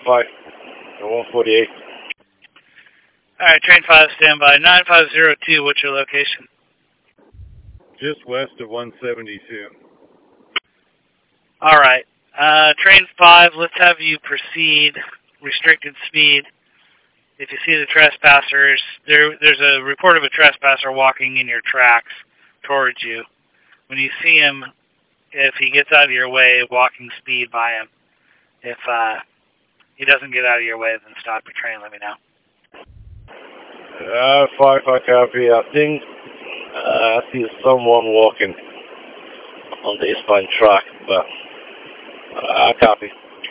5, 148. Alright, train 5, standby. 9502, what's your location? Just west of 172. Alright. Train 5, let's have you proceed. Restricted speed. If you see the trespassers, there's a report of a trespasser walking in your tracks towards you. When you see him, if he gets out of your way, walking speed by him. If he doesn't get out of your way, then stop your train, let me know. 5, I copy. I think I see someone walking on the eastbound track, but I copy.